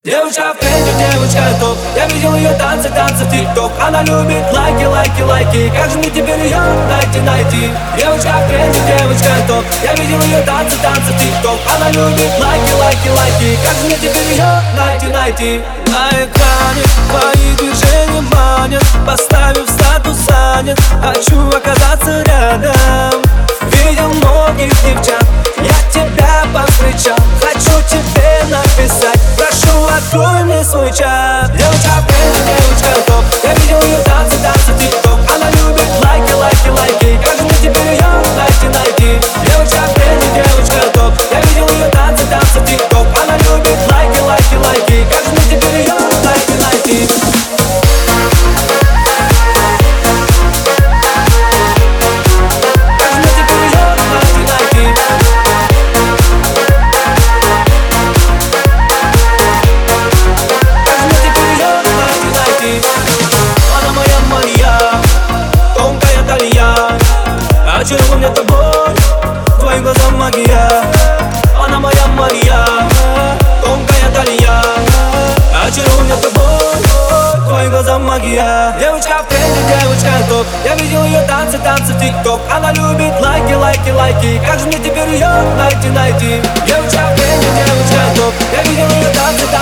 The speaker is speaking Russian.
Девочка в тренде, девочка топ. Я видел ее танцы в ТикТок. Она любит лайки, лайки, лайки. Как же мне теперь ее найти? Девочка в тренде, девочка топ. Я видел ее танцы в ТикТок. Она любит лайки, лайки, лайки. Как же мне теперь ее найти? На экране твои движения манят. Поставив статус занят, хочу оказаться рядом. Видел многих девчат, я тебя повстречал. Хочу тебе написать, прошу, открой мне свой чат. Девочка в тренде, девочка топ. Я видел ее танцы в ТикТок. Она любит лайки, лайки, лайки. Как же мне теперь ее найти? Девочка в тренде, девочка топ. Я видел ее танцы в ТикТок. Она любит лайки, лайки, лайки. Как же мне теперь ее найти? Очарован меня тобой, твоим глазам магия. Она моя Мария, тонкая талия. Очарован меня тобой, твоим глазам магия. Девочка в тренде, девочка топ. Я видел ее танцы в ТикТок. Она любит лайки, лайки, лайки. Как же мне теперь ее найти? Девочка в тренде, девочка топ. Я видел ее танцы